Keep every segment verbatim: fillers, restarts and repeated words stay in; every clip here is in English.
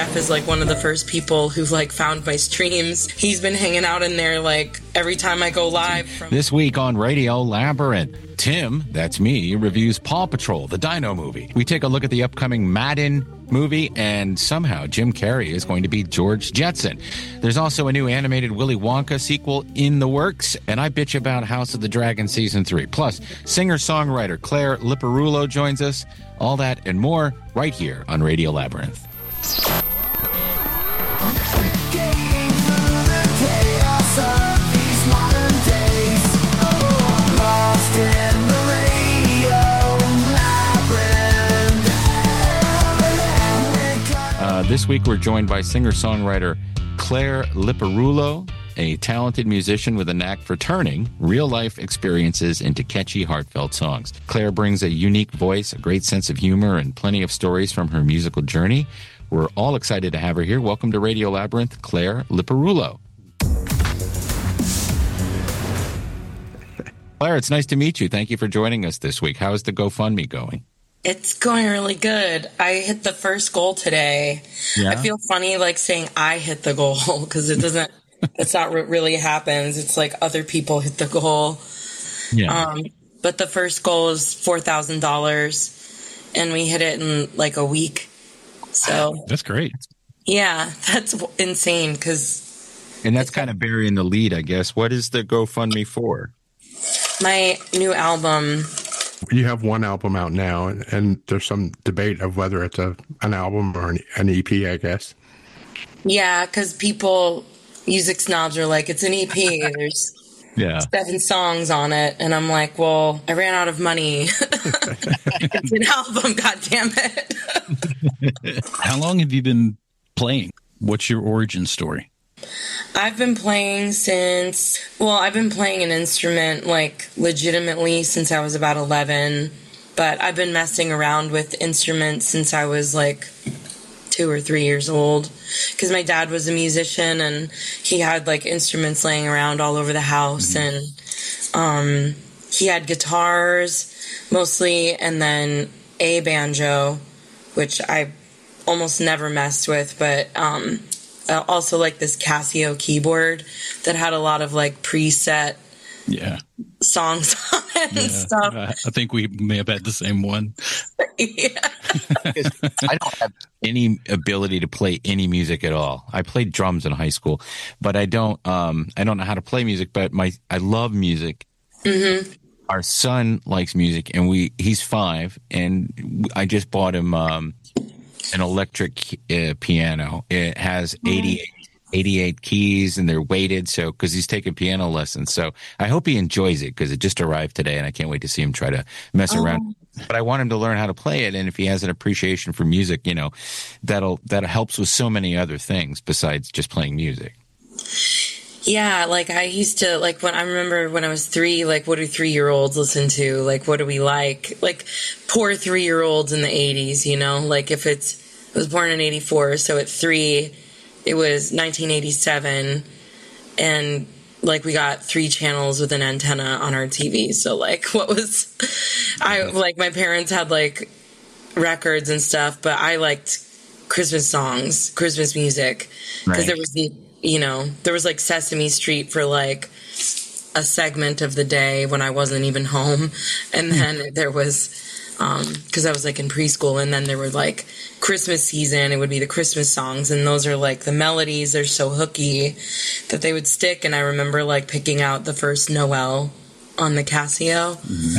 Jeff is like one of the first people who like found my streams. He's been hanging out in there like every time I go live. From- this week on Radio Labyrinth, Tim, that's me, reviews Paw Patrol, the Dino movie. We take a look at the upcoming Madden movie, and somehow Jim Carrey is going to be George Jetson. There's also a new animated Willy Wonka sequel in the works, and I bitch about House of the Dragon Season three. Plus, singer-songwriter Claire Liparulo joins us. All that and more right here on Radio Labyrinth. Uh, this week we're joined by singer-songwriter Claire Liparulo, a talented musician with a knack for turning real-life experiences into catchy, heartfelt songs. Claire brings a unique voice, a great sense of humor, and plenty of stories from her musical journey. We're all excited to have her here. Welcome to Radio Labyrinth, Claire Liparulo. Claire, it's nice to meet you. Thank you for joining us this week. How is the GoFundMe going? It's going really good. I hit the first goal today. Yeah. I feel funny like saying I hit the goal because it doesn't, that's not what really happens. It's like other people hit the goal. Yeah. Um, but the first goal is four thousand dollars and we hit it in like a week. So wow, that's great. Yeah, that's insane because. And that's kind of burying the lead, I guess. What is the GoFundMe for? My new album. You have one album out now, and, and there's some debate of whether it's a an album or an, an E P, I guess. Yeah, because people, music snobs are like, it's an E P. There's yeah. seven songs on it. And I'm like, well, I ran out of money. It's an album, goddammit. How long have you been playing? What's your origin story? I've been playing since, well, I've been playing an instrument, like, legitimately since I was about eleven, but I've been messing around with instruments since I was, like, two or three years old, because my dad was a musician, and he had, like, instruments laying around all over the house, mm-hmm. and um, he had guitars, mostly, and then a banjo, which I almost never messed with, but, um... Uh, also like this Casio keyboard that had a lot of like preset yeah. songs on it yeah. and stuff. I, I think we may have had the same one. Yeah. I don't have any ability to play any music at all. I played drums in high school, but I don't. Um, I don't know how to play music. But my I love music. Mm-hmm. Our son likes music, and we he's five, and I just bought him. Um, an electric uh, piano. It has eighty-eight, eighty-eight keys, and they're weighted. So, because he's taking piano lessons, so I hope he enjoys it because it just arrived today, and I can't wait to see him try to mess oh. around. But I want him to learn how to play it, and if he has an appreciation for music, you know, that'll that helps with so many other things besides just playing music. Yeah, like I used to, like when I remember when I was three, like what do three-year-olds listen to? Like what do we like? Like poor three-year-olds in the eighties, you know? Like if it's, I was born in eighty-four, so at three, it was nineteen eighty-seven, and like we got three channels with an antenna on our T V. So like what was, I, like my parents had like records and stuff, but I liked Christmas songs, Christmas music, because right. there was the, you know, there was like Sesame Street for like a segment of the day when I wasn't even home. And then there was, um, cause I was like in preschool, and then there were like Christmas season. It would be the Christmas songs. And those are like the melodies. They're so hooky that they would stick. And I remember like picking out the first Noel on the Casio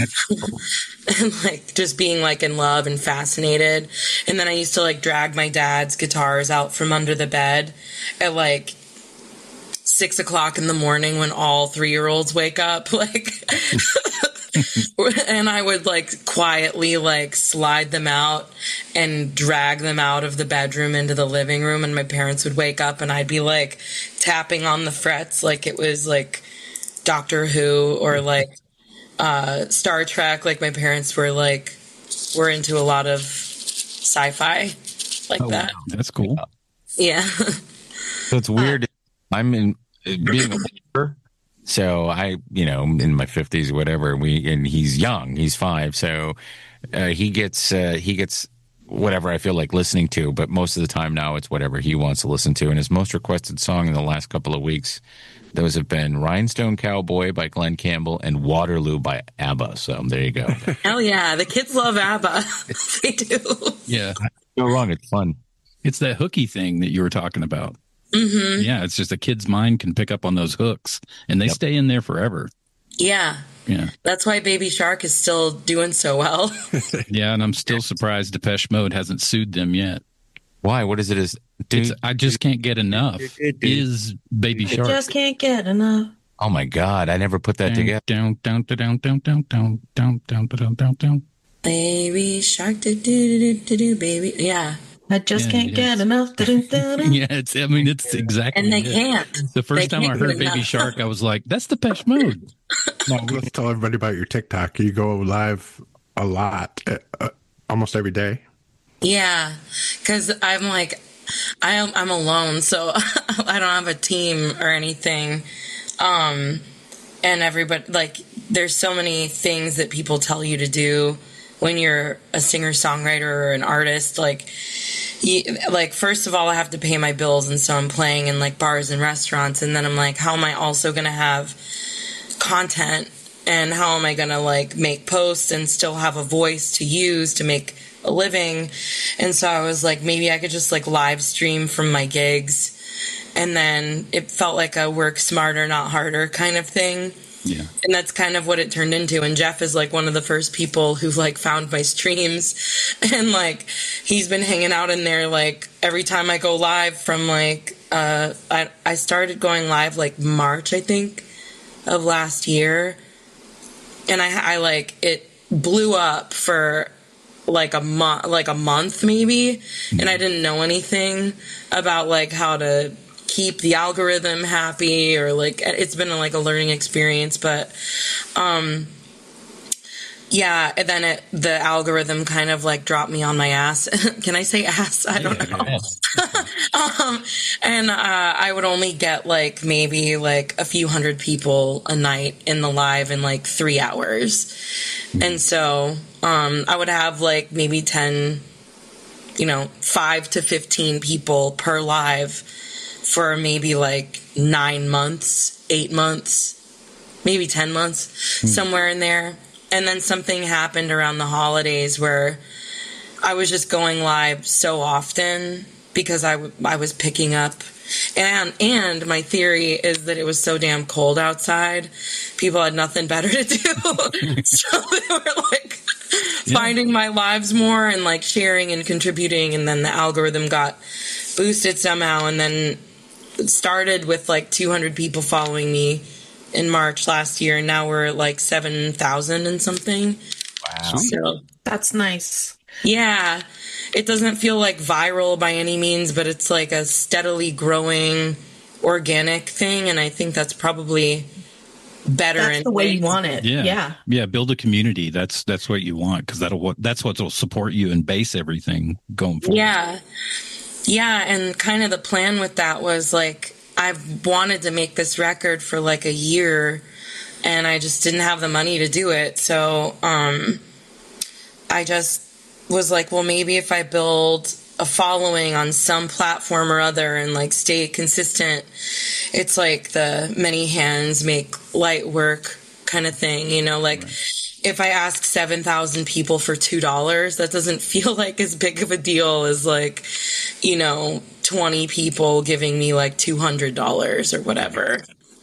and like just being like in love and fascinated. And then I used to like drag my dad's guitars out from under the bed at like six o'clock in the morning when all three-year-olds wake up, like, and I would like quietly like slide them out and drag them out of the bedroom into the living room, and my parents would wake up and I'd be like tapping on the frets like it was like Doctor Who or like uh, Star Trek. Like my parents were like, were into a lot of sci-fi like oh, that. Wow. That's cool. Yeah. So it's weird. Uh, I'm in being a older, so I, you know, in my fifties, whatever. We and he's young. He's five, so uh, he gets uh, he gets whatever I feel like listening to, but most of the time now it's whatever he wants to listen to. And his most requested song in the last couple of weeks, those have been Rhinestone Cowboy by Glenn Campbell and Waterloo by ABBA. So there you go. Hell yeah. The kids love ABBA. They do. Yeah. Go wrong. It's fun. It's that hooky thing that you were talking about. Mm-hmm. Yeah. It's just a kid's mind can pick up on those hooks and they Yep. stay in there forever. Yeah. Yeah. That's why Baby Shark is still doing so well. Yeah. And I'm still surprised Depeche Mode hasn't sued them yet. Why? What is it? Is It's, I just can't get enough. Is Baby Shark. Just can't get enough. oh my God, I never put that down, together. down, down, down, down, down, down, down, down, down, down, down. Baby Shark, do do do do do, baby. Yeah. I just Yeah, can't yes. get enough. Do-do-do-do. Yeah, it's. I mean, it's exactly. And they it. can't. The first They time I can't heard get Baby enough. Shark, I was like, "That's Depeche Mode." No, let's tell everybody about your TikTok. You go live a lot, uh, almost every day. Yeah, because I'm like, I'm I'm alone, so I don't have a team or anything. Um, and everybody, like, there's so many things that people tell you to do when you're a singer songwriter or an artist. Like, you, like first of all, I have to pay my bills, and so I'm playing in like bars and restaurants, and then I'm like, how am I also gonna have content, and how am I gonna like make posts and still have a voice to use to make a living? And so I was like, maybe I could just like live stream from my gigs, and then it felt like a work smarter not harder kind of thing. Yeah. And that's kind of what it turned into. And Jeff is like one of the first people who like found my streams, and like he's been hanging out in there like every time I go live from like uh I I started going live like March, I think, of last year. And I I like it blew up for like a month like a month maybe, and I didn't know anything about like how to keep the algorithm happy, or like it's been like a learning experience. But um yeah, and then it, the algorithm kind of like dropped me on my ass. Can I say ass? I don't Yeah, know. yeah. um and uh I would only get like maybe like a few hundred people a night in the live in like three hours. And so um I would have like maybe ten, you know, five to fifteen people per live for maybe like nine months, eight months, maybe ten months, somewhere in there. And then something happened around the holidays where I was just going live so often because I, w- I was picking up. And, and my theory is that it was so damn cold outside, people had nothing better to do. So they were like Yeah. finding my lives more and like sharing and contributing. And then the algorithm got boosted somehow. And then it started with like two hundred people following me in March last year, and now we're at like seven thousand and something. Wow. So That's nice. yeah, it doesn't feel like viral by any means, but it's like a steadily growing organic thing, and I think that's probably better. That's in the way ways. you want it. Yeah. Yeah. Yeah. Build a community. That's that's what you want, because that'll what that's what will support you and base everything going forward. Yeah. Yeah, and kind of the plan with that was like I've wanted to make this record for like a year, and I just didn't have the money to do it. So um, I just was like, well, maybe if I build a following on some platform or other and like stay consistent, it's like the many hands make light work kind of thing, you know, like right. If I ask seven thousand people for two dollars, that doesn't feel like as big of a deal as like, you know, twenty people giving me like two hundred dollars or whatever.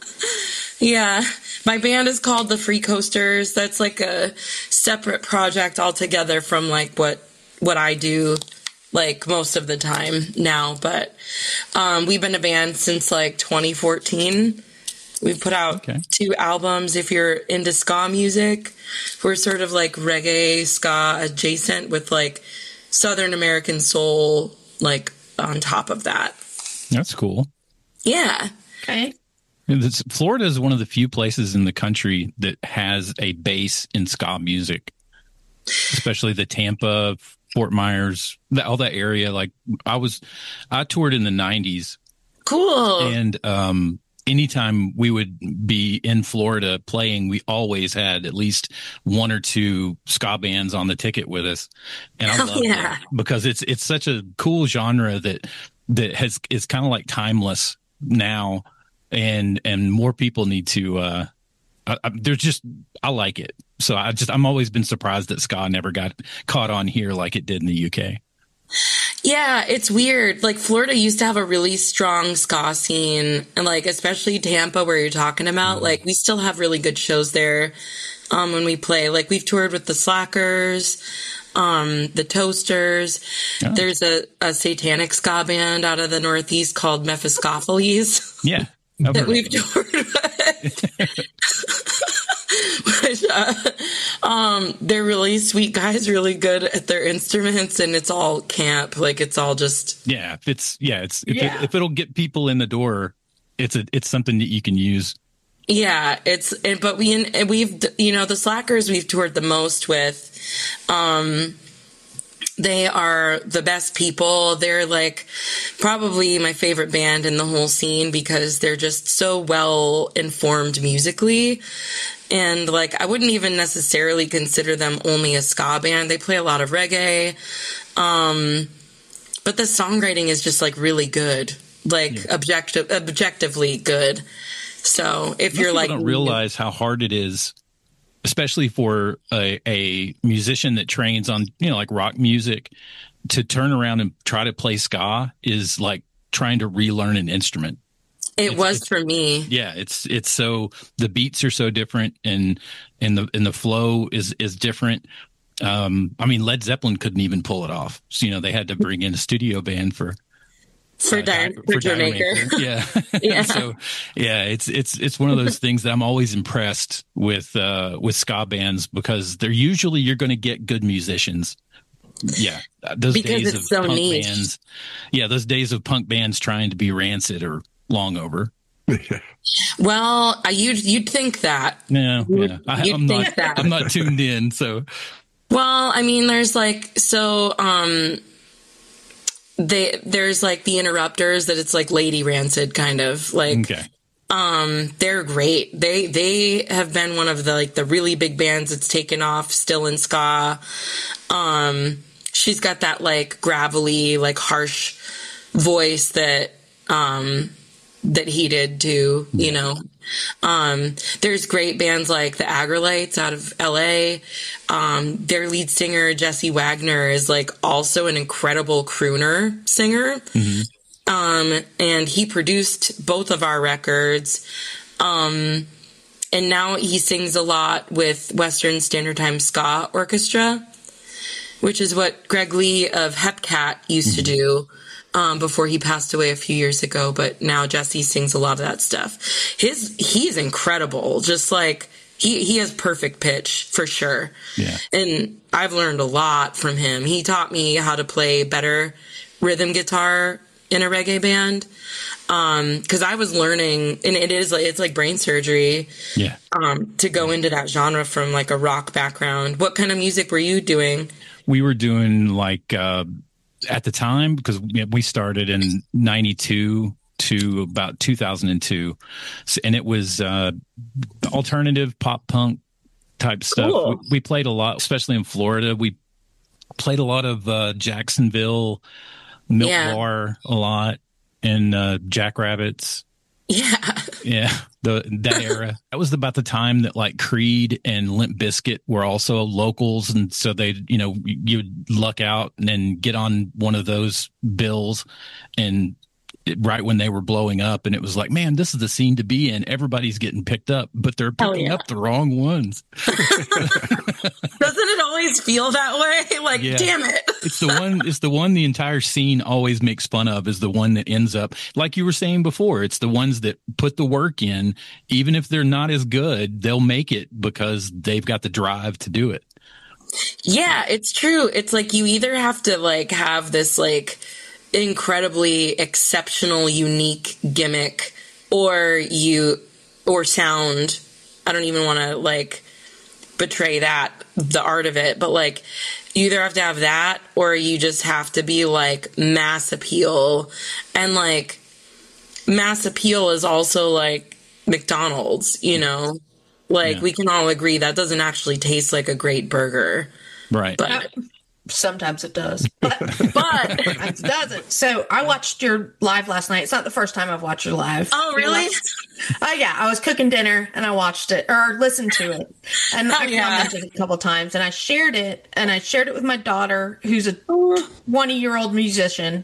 Yeah. My band is called the Free Coasters. That's like a separate project altogether from like what, what I do like most of the time now. But um, we've been a band since like twenty fourteen. We've put out okay. two albums. If you're into ska music, we're sort of like reggae, ska adjacent with like Southern American soul, like on top of that. That's cool. Yeah. Okay. It's, Florida is one of the few places in the country that has a base in ska music, especially the Tampa, Fort Myers, the, all that area. Like I was, I toured in the nineties. Cool. And, um, anytime we would be in Florida playing, we always had at least one or two ska bands on the ticket with us. And I Oh, love yeah. it because it's, it's such a cool genre that, that has, is kind of like timeless now. And, and more people need to, uh, I, I, there's just, I like it. So I just, I'm always been surprised that ska never got caught on here like it did in the U K. Yeah, it's weird. Like Florida used to have a really strong ska scene, and like especially Tampa, where you're talking about. Mm-hmm. Like we still have really good shows there. Um, when we play, like we've toured with the Slackers, um, the Toasters. Oh. There's a, a satanic ska band out of the Northeast called Mephistopheles. Yeah, that we've toured with. Which, uh, um, they're really sweet guys, really good at their instruments, and it's all camp. Like it's all just yeah. If it's yeah, it's if, yeah. It, if it'll get people in the door, it's a it's something that you can use. Yeah, it's and but we and we've you know the Slackers we've toured the most with. Um, They are the best people. They're like probably my favorite band in the whole scene because they're just so well informed musically. And like, I wouldn't even necessarily consider them only a ska band. They play a lot of reggae. Um, but the songwriting is just like really good, like yeah. objective, objectively good. So if Most you're like, don't realize how hard it is, especially for a, a musician that trains on, you know, like rock music, to turn around and try to play ska is like trying to relearn an instrument. It it's, was it's, for me. Yeah, it's it's so the beats are so different, and and the and the flow is is different. Um, I mean, Led Zeppelin couldn't even pull it off. So, you know, they had to bring in a studio band for for, uh, Di- for, for Dire Maker. Yeah, yeah. So yeah, it's it's it's one of those things that I'm always impressed with uh, with ska bands, because they're usually you're going to get good musicians. Yeah, those because days it's of so punk niche. bands. Yeah, those days of punk bands trying to be Rancid are long over. Well, uh, you'd you'd think that. Yeah, yeah. I, You'd I'm think not. that. I'm not tuned in. So, well, I mean, there's like so. Um, they there's like the Interrupters that it's like Lady Rancid kind of like. Okay. Um, they're great. They they have been one of the like the really big bands that's taken off still in ska. Um, she's got that like gravelly, like harsh voice that um that he did too, you know. Um, there's great bands like the Agrolites out of L A. Um, their lead singer, Jesse Wagner, is like also an incredible crooner singer. Mm-hmm. Um, and he produced both of our records. Um, and now he sings a lot with Western Standard Time Ska Orchestra, which is what Greg Lee of Hepcat used mm-hmm. to do. Um, before he passed away a few years ago, but now Jesse sings a lot of that stuff. His, he's incredible. Just like he, he has perfect pitch for sure. Yeah. And I've learned a lot from him. He taught me how to play better rhythm guitar in a reggae band. Um, cause I was learning, and it is like, it's like brain surgery. Yeah. Um, to go into that genre from like a rock background. What kind of music were you doing? We were doing like, uh, at the time, because we started in ninety-two to about two thousand two, and it was uh, alternative pop punk type stuff. Cool. We, we played a lot, especially in Florida. We played a lot of uh, Jacksonville, Milk Yeah. Bar a lot, and uh, Jackrabbits. Yeah. Yeah, the that era. That was about the time that like Creed and Limp Bizkit were also locals, and so they, you know, you'd luck out and then get on one of those bills, and it, right when they were blowing up, and it was like, man, this is the scene to be in. Everybody's getting picked up, but they're picking yeah. up the wrong ones. Doesn't it always feel that way? Like, Yeah. damn it. It's the one. It's the one the entire scene always makes fun of. Is the one that ends up, like you were saying before. It's the ones that put the work in, even if they're not as good. They'll make it because they've got the drive to do it. Yeah, it's true. It's like you either have to like have this like incredibly exceptional, unique gimmick, or you or sound. I don't even want to like betray that, the art of it, but like you either have to have that, or you just have to be like mass appeal. And like mass appeal is also like McDonald's, you know? Like, yeah. we can all agree that doesn't actually taste like a great burger. Right. But sometimes it does. But, but it doesn't. So I watched your live last night. It's not the first time I've watched your live. Oh, really? Oh, uh, yeah. I was cooking dinner and I watched it or listened to it. And oh, I yeah. commented a couple times and I shared it. And I shared it with my daughter, who's a twenty-year-old musician.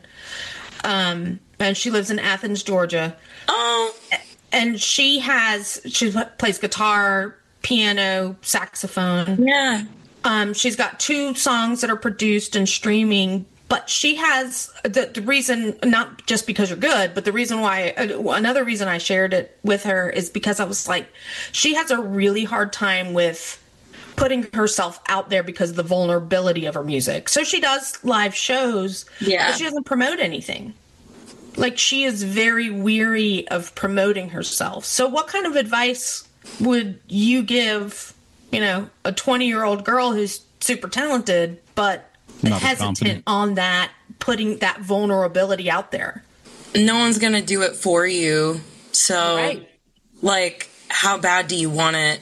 Um, and she lives in Athens, Georgia. Oh. And she has, she plays guitar, piano, saxophone. Yeah. Um, she's got two songs that are produced and streaming, but she has the, the reason, not just because you're good, but the reason why, uh, another reason I shared it with her is because I was like, she has a really hard time with putting herself out there because of the vulnerability of her music. So she does live shows, yeah. but she doesn't promote anything. Like, she is very weary of promoting herself. So what kind of advice would you give, you know, a twenty-year-old girl who's super talented, but Not hesitant on that, putting that vulnerability out there? No one's going to do it for you. So, right. like, how bad do you want it?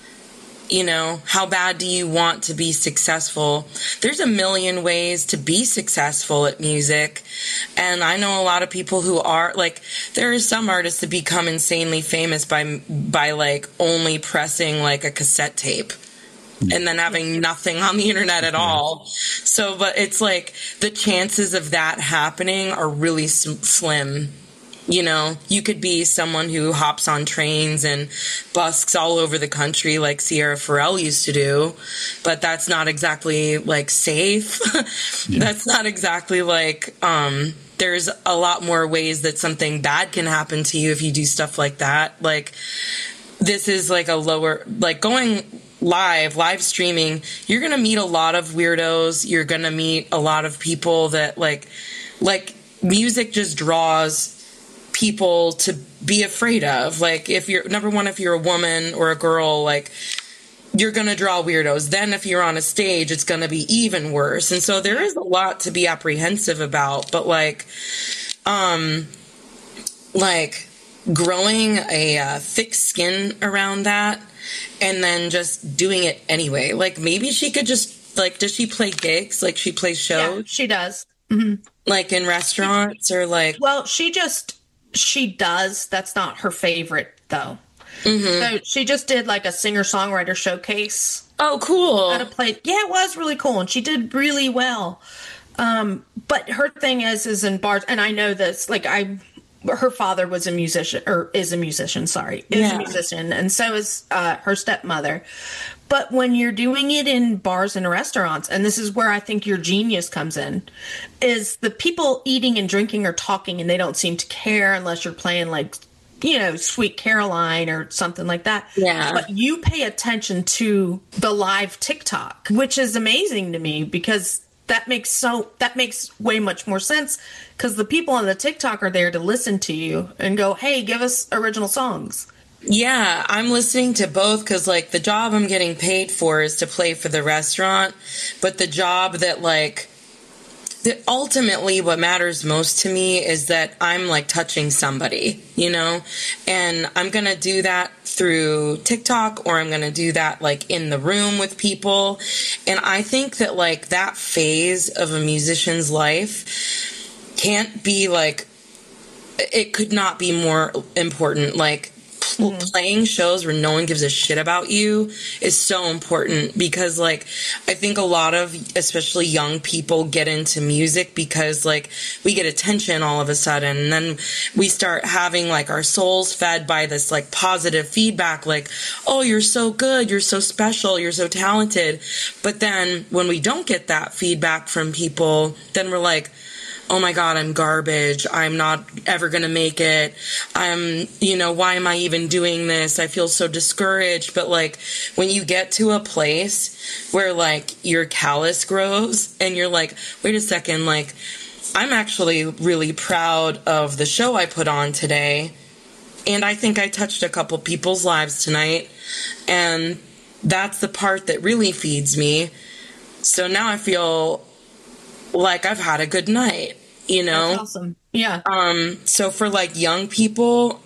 You know, how bad do you want to be successful? There's a million ways to be successful at music. And I know a lot of people who are like, there are some artists that become insanely famous by, by like only pressing like a cassette tape and then having nothing on the internet at all. So, but it's like the chances of that happening are really slim. You know, you could be someone who hops on trains and busks all over the country like Sierra Farrell used to do, but that's not exactly like safe. Yeah. That's not exactly like, um, there's a lot more ways that something bad can happen to you if you do stuff like that. Like, this is like a lower, like going live, live streaming, you're going to meet a lot of weirdos. You're going to meet a lot of people that like, like music just draws people to be afraid of. Like, if you're number one, if you're a woman or a girl, like, you're gonna draw weirdos. Then if you're on a stage, it's gonna be even worse. And so there is a lot to be apprehensive about. But like, um, like growing a uh, thick skin around that, and then just doing it anyway. Like, maybe she could just like, does she play gigs? Like, she plays shows? Yeah, she does. Mm-hmm. Like in restaurants or like? Well, she just. She does. That's not her favorite, though. Mm-hmm. So she just did like a singer-songwriter showcase. Oh, cool. At a place. Yeah, it was really cool. And she did really well. Um, but her thing is, is in bars, and I know this, like I, her father was a musician, or is a musician, sorry, is yeah. a musician. And so is uh, her stepmother. But when you're doing it in bars and restaurants, and this is where I think your genius comes in, is the people eating and drinking or talking, and they don't seem to care unless you're playing like, you know, Sweet Caroline or something like that. Yeah. But you pay attention to the live TikTok, which is amazing to me because that makes so that makes way much more sense because the people on the TikTok are there to listen to you and go, hey, give us original songs. Yeah, I'm listening to both because, like, the job I'm getting paid for is to play for the restaurant, but the job that, like, that ultimately what matters most to me is that I'm, like, touching somebody, you know? And I'm going to do that through TikTok, or I'm going to do that, like, in the room with people. And I think that, like, that phase of a musician's life can't be, like, it could not be more important, like, Mm-hmm. playing shows where no one gives a shit about you is so important because, like, I think a lot of, especially young people, get into music because, like, we get attention all of a sudden, and then we start having, like, our souls fed by this, like, positive feedback, like, oh, you're so good, you're so special, you're so talented. But then when we don't get that feedback from people, then we're like, oh my God, I'm garbage. I'm not ever going to make it. I'm, you know, why am I even doing this? I feel so discouraged. But like when you get to a place where like your callus grows and you're like, wait a second, like I'm actually really proud of the show I put on today. And I think I touched a couple people's lives tonight. And that's the part that really feeds me. So now I feel like I've had a good night. you know? That's awesome. Yeah. Um, so for like young people,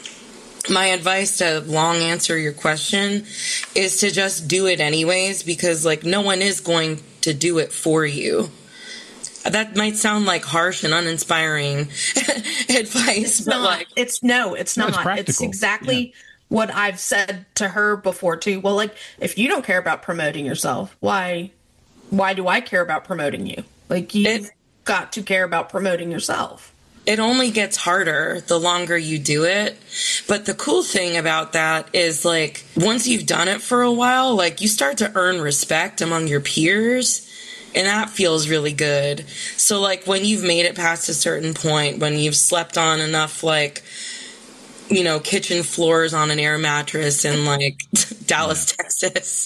my advice to long answer your question is to just do it anyways, because like no one is going to do it for you. That might sound like harsh and uninspiring advice, It's but not. like, It's no, it's No, not. it's It's, practical. exactly Yeah. what I've said to her before too. Well, like if you don't care about promoting yourself, why why do I care about promoting you? Like you've It- got to care about promoting yourself. it only gets harder the longer you do it. But the cool thing about that is like once you've done it for a while, like you start to earn respect among your peers, and that feels really good. So like when you've made it past a certain point, when you've slept on enough like, you know, kitchen floors on an air mattress in like Dallas, Texas,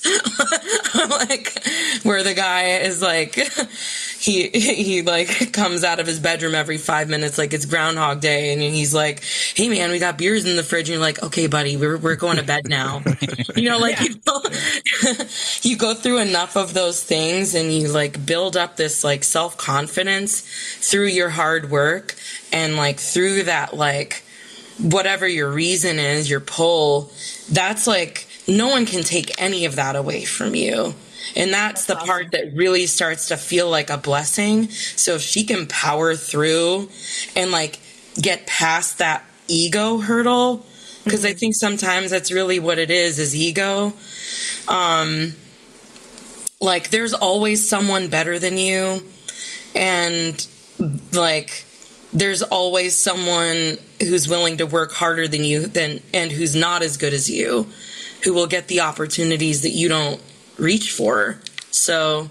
like where the guy is like, he, he like comes out of his bedroom every five minutes, like it's Groundhog Day. And he's like, hey man, we got beers in the fridge. And you're like, okay, buddy, we're, we're going to bed now. You know, like, you, know, you go through enough of those things and you like build up this like self-confidence through your hard work and like through that, like, whatever your reason is, your pull, that's like, no one can take any of that away from you. And that's, that's the awesome. part that really starts to feel like a blessing. So if she can power through and like get past that ego hurdle, because mm-hmm. I think sometimes that's really what it is, is ego. Um, like there's always someone better than you. And like, there's always someone who's willing to work harder than you than and who's not as good as you, who will get the opportunities that you don't reach for. So,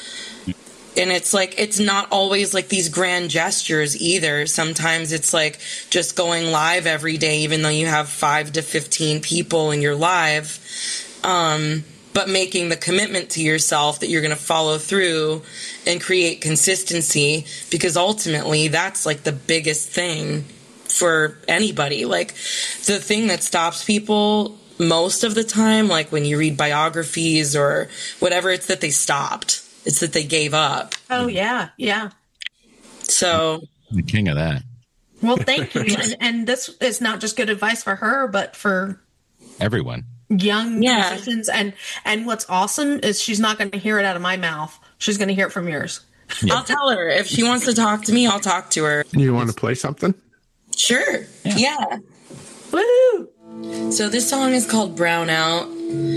and it's like, it's not always like these grand gestures either. Sometimes it's like just going live every day, even though you have five to fifteen people in your live, um, but making the commitment to yourself that you're going to follow through and create consistency, because ultimately that's like the biggest thing for anybody. Like the thing that stops people most of the time, like when you read biographies or whatever, it's that they stopped. It's that they gave up. Oh yeah. Yeah. So the king of that. Well, thank you. and, and this is not just good advice for her, but for everyone. Young yeah. musicians. And and what's awesome is she's not going to hear it out of my mouth. She's going to hear it from yours. Yeah. I'll tell her if she wants to talk to me. I'll talk to her. You want to play something? Sure. Yeah. yeah. Woohoo! So this song is called Brown Out.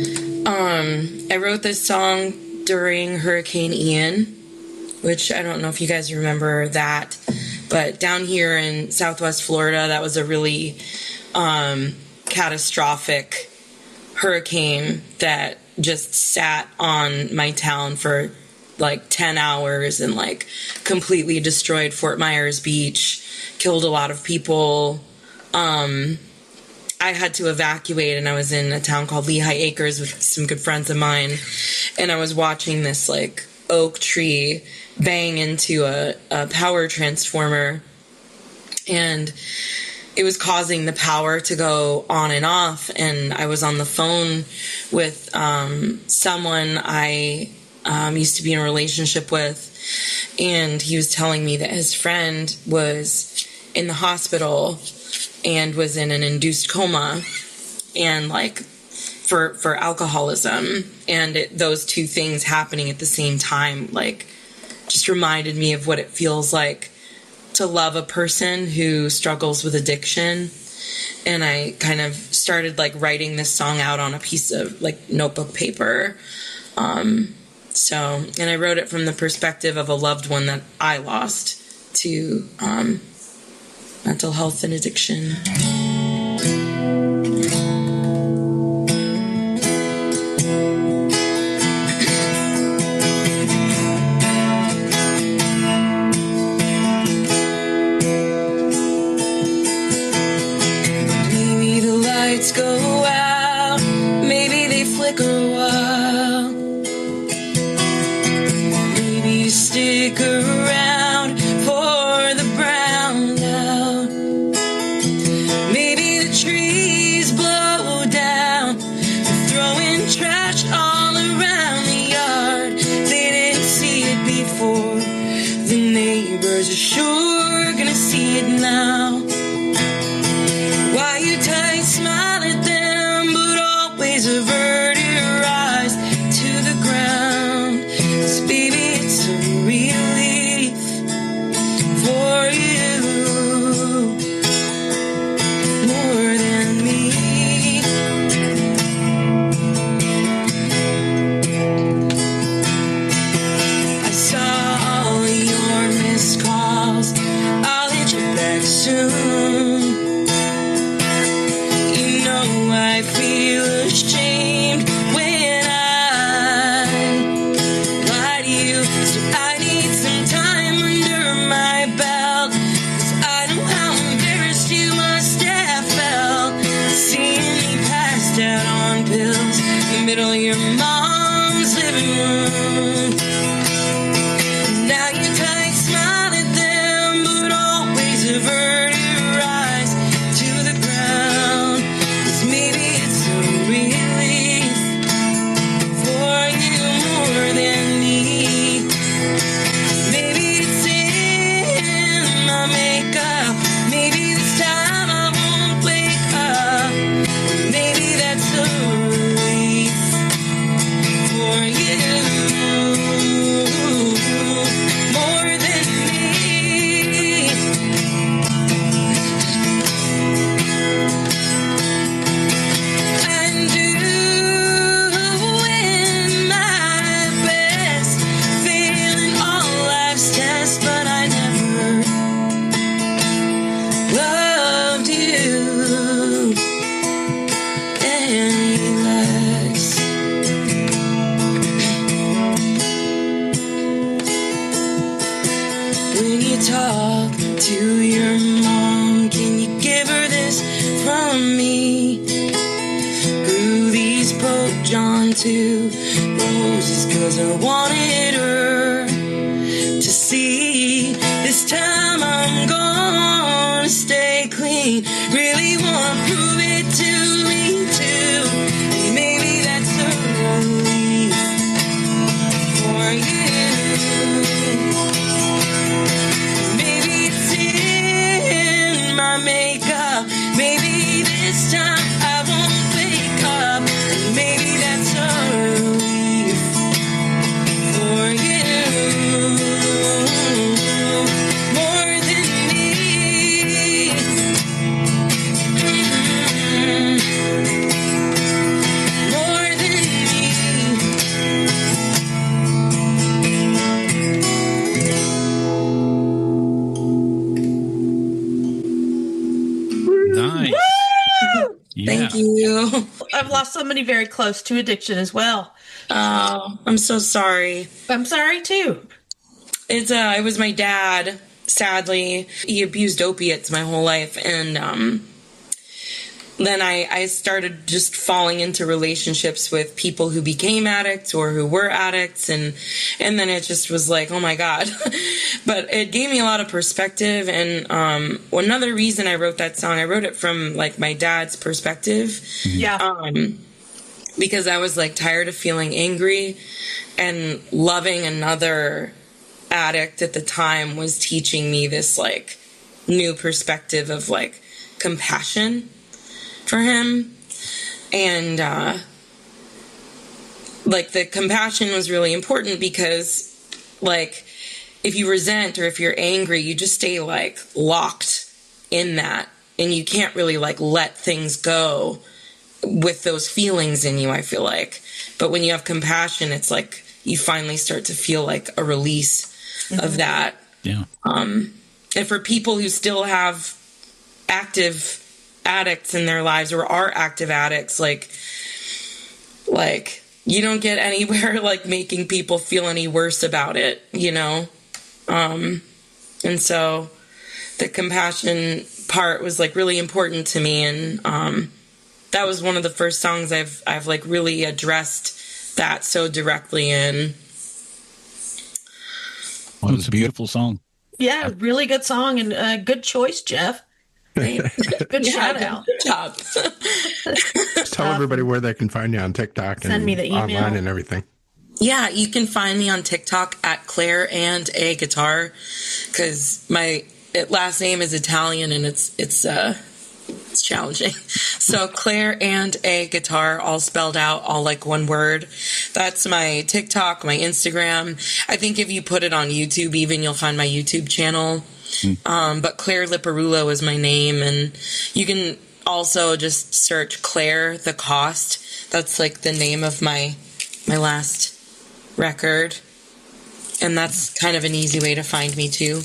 Um, I wrote this song during Hurricane Ian, which I don't know if you guys remember that, but down here in Southwest Florida, that was a really um, catastrophic hurricane that just sat on my town for like ten hours and like completely destroyed Fort Myers Beach, killed a lot of people. Um, I had to evacuate, and I was in a town called Lehigh Acres with some good friends of mine, and I was watching this like oak tree bang into a, a power transformer, and it was causing the power to go on and off. And I was on the phone with um, someone I um, used to be in a relationship with, and he was telling me that his friend was in the hospital and was in an induced coma, and like for for alcoholism, and it, those two things happening at the same time, like just reminded me of what it feels like to love a person who struggles with addiction. And I kind of started like writing this song out on a piece of like notebook paper. Um, so, and I wrote it from the perspective of a loved one that I lost to um, mental health and addiction. Go out, maybe they flicker a while, maybe you stick around for the brown out, maybe the trees blow down, they're throwing trash all around the yard, they didn't see it before, the neighbors are sure 'cause I wanted her to see. This time I'm gonna stay clean. Really wanna prove it to me too. And maybe that's a relief for you. Maybe it's in my makeup. Maybe this time I won't wake up. And maybe that's a relief for you. More than me. Mm-hmm. More than Nice. Yeah. Thank you. I've lost somebody very close to addiction as well. Oh, I'm so sorry. I'm sorry too. It's uh, it was my dad. Sadly, he abused opiates my whole life, and um, then I, I started just falling into relationships with people who became addicts or who were addicts, and and then it just was like, oh my God. But it gave me a lot of perspective, and um, another reason I wrote that song, I wrote it from like my dad's perspective. Yeah. Um, because I was like tired of feeling angry, and loving another addict at the time was teaching me this like new perspective of like compassion for him. And uh like the compassion was really important because like if you resent or if you're angry, you just stay like locked in that, and you can't really like let things go with those feelings in you, I feel like. But when you have compassion, it's like you finally start to feel like a release mm-hmm. of that. Yeah. Um, and for people who still have active addicts in their lives or are active addicts, like, like you don't get anywhere like making people feel any worse about it, you know? Um, and so the compassion part was like really important to me. And, um, that was one of the first songs I've, I've like really addressed that so directly in. Well, it's a beautiful song. Yeah, really good song, and uh, good choice, Jeff. Good Yeah, shout out. Good job. Just tell everybody where they can find you on TikTok and Send me the email. online and everything. Yeah, you can find me on TikTok at Claire and a Guitar, because my last name is Italian and it's it's uh it's challenging. So Claire and a Guitar, all spelled out, all like one word. That's my TikTok, my Instagram. I think if you put it on YouTube, even you'll find my YouTube channel. Mm. Um, but Claire Liparulo is my name, and you can also just search Claire the Cost. That's like the name of my my last record, and that's kind of an easy way to find me too.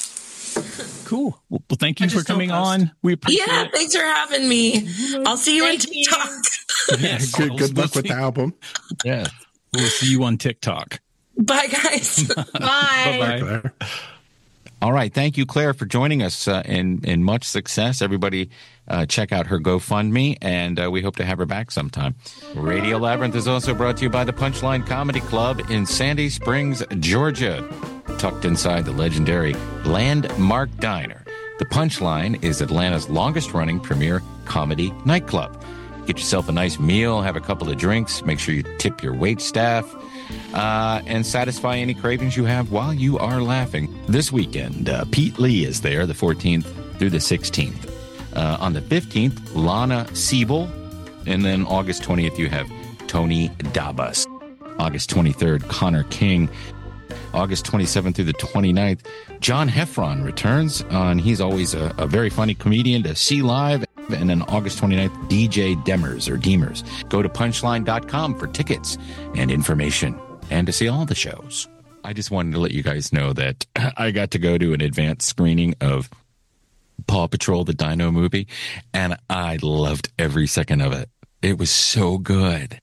Cool. Well, thank you for coming on. We appreciate yeah, it. thanks for having me. I'll see you Thank on TikTok. Yeah, good, good luck with the album. Yeah. We'll see you on TikTok. Bye, guys. Bye. Bye, Claire. All right. Thank you, Claire, for joining us uh, in, in much success. Everybody uh, check out her GoFundMe, and uh, we hope to have her back sometime. Radio Labyrinth is also brought to you by the Punchline Comedy Club in Sandy Springs, Georgia. Tucked inside the legendary Landmark Diner. The Punchline is Atlanta's longest-running premier comedy nightclub. Get yourself a nice meal, have a couple of drinks, make sure you tip your wait staff, uh, and satisfy any cravings you have while you are laughing. This weekend, uh, Pete Lee is there, the fourteenth through the sixteenth. Uh, on the fifteenth, Lana Siebel. And then August twentieth, you have Tony Dabas. August twenty-third, Connor King. August twenty-seventh through the twenty-ninth, John Heffron returns. Uh, and he's always a, a very funny comedian to see live. And then August twenty-ninth, D J Demers or Demers. Go to punchline dot com for tickets and information and to see all the shows. I just wanted to let you guys know that I got to go to an advanced screening of Paw Patrol, the Dino movie, and I loved every second of it. It was so good.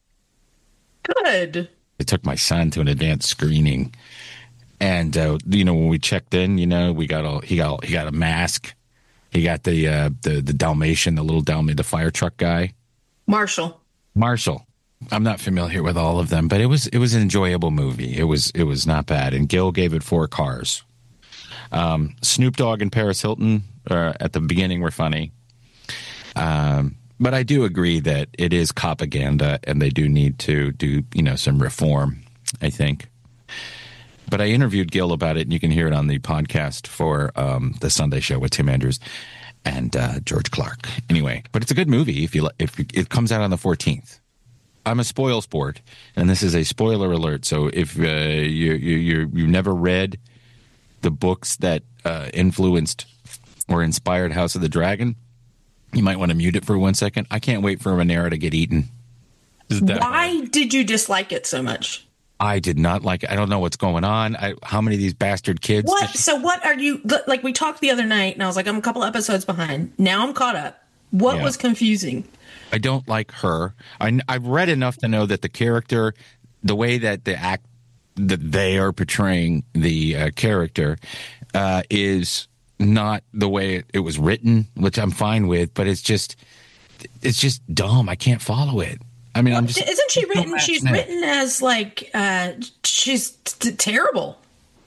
Good. I took my son to an advanced screening, and uh, you know, when we checked in, you know, we got all he got he got a mask, he got the uh, the the Dalmatian, the little Dalmatian, the fire truck guy, Marshall. Marshall. I'm not familiar with all of them, but it was it was an enjoyable movie. It was it was not bad, and Gil gave it four cars. Um, Snoop Dogg and Paris Hilton uh, at the beginning were funny, um, but I do agree that it is propaganda, and they do need to do you know some reform, I think. But I interviewed Gil about it, and you can hear it on the podcast for um, the Sunday Show with Tim Andrews and uh, George Clark. Anyway, but it's a good movie if you if it comes out on the fourteenth. I'm a spoil sport, and this is a spoiler alert. So if uh, you, you you you've never read the books that uh, influenced or inspired House of the Dragon, you might want to mute it for one second. I can't wait for Rhaenyra to get eaten. Why hard? did you dislike it so much? I did not like it. I don't know what's going on. I, how many of these bastard kids? What? She- so what are you like? We talked the other night, and I was like, I'm a couple episodes behind. Now I'm caught up. What yeah. was confusing? I don't like her. I, I've read enough to know that the character, the way that the act that they are portraying the uh, character, uh, is not the way it was written, which I'm fine with. But it's just, it's just dumb. I can't follow it. I mean, well, I'm just. Isn't she written? She's written as like uh, she's t- terrible,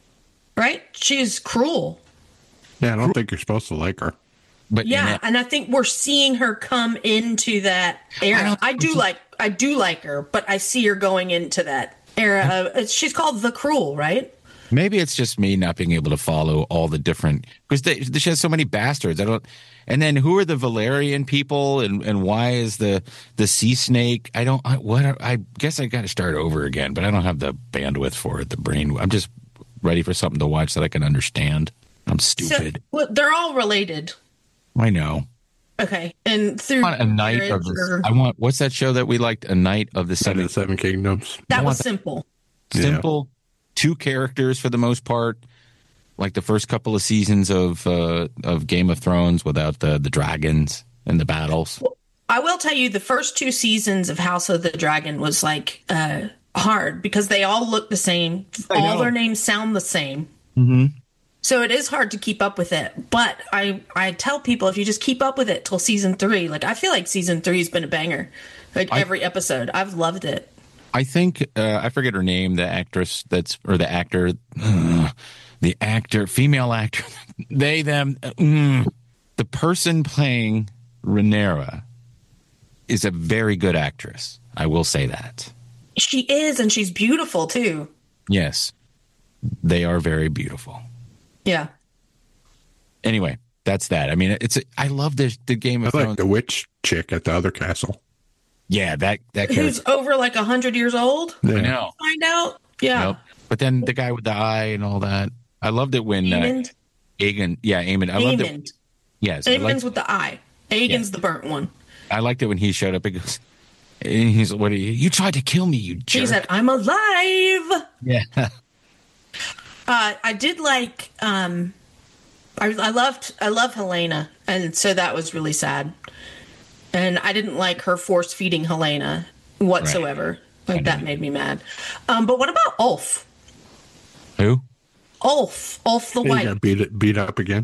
right? She's cruel. Yeah, I don't think you're supposed to like her. But yeah, and I think we're seeing her come into that era. I, I do like, I do like her, but I see her going into that era. Of, she's called the Cruel, right? Maybe it's just me not being able to follow all the different because she has so many bastards. I don't. And then who are the Valerian people, and, and why is the the sea snake? I don't. I, what I guess I got to start over again, but I don't have the bandwidth for it. The brain. I'm just ready for something to watch that I can understand. I'm stupid. So, well, they're all related. I know. Okay, and through I want a night of this. Or, I want what's that show that we liked? A Night of the Seven, the Seven Kingdoms. That was simple. Simple, yeah. Two characters for the most part, like the first couple of seasons of uh, of Game of Thrones without the the dragons and the battles. Well, I will tell you, the first two seasons of House of the Dragon was like uh, hard because they all look the same. I all know. Their names sound the same. Mm-hmm. So it is hard to keep up with it, but I, I tell people if you just keep up with it till season three, like I feel like season three has been a banger, like I, every episode. I've loved it. I think uh, I forget her name, the actress that's or the actor, uh, the actor, female actor, they them, uh, mm, the person playing Rhaenyra is a very good actress. I will say that she is, and she's beautiful too. Yes, they are very beautiful. Yeah. Anyway, that's that. I mean, it's I love the the Game of I like Thrones. The witch chick at the other castle. Yeah, that that who's character. over like a hundred years old. Yeah. I know. Find out. Yeah. Nope. But then the guy with the eye and all that. I loved it when Aemond. Uh, Aegon. Yeah, Aemond. I Aemond. loved it. Yes, Aemond's liked, with the eye. Aegon's yeah. the burnt one. I liked it when he showed up. He goes, and he's what? Are you, you tried to kill me, you jerk. He said, "I'm alive." Yeah. uh, I did like. Um, I, I loved I love Helena, and so that was really sad. And I didn't like her force feeding Helena whatsoever. Right. Like that made me mad. Um, but what about Ulf? Who? Ulf. Ulf the he White. Got beat beat up again.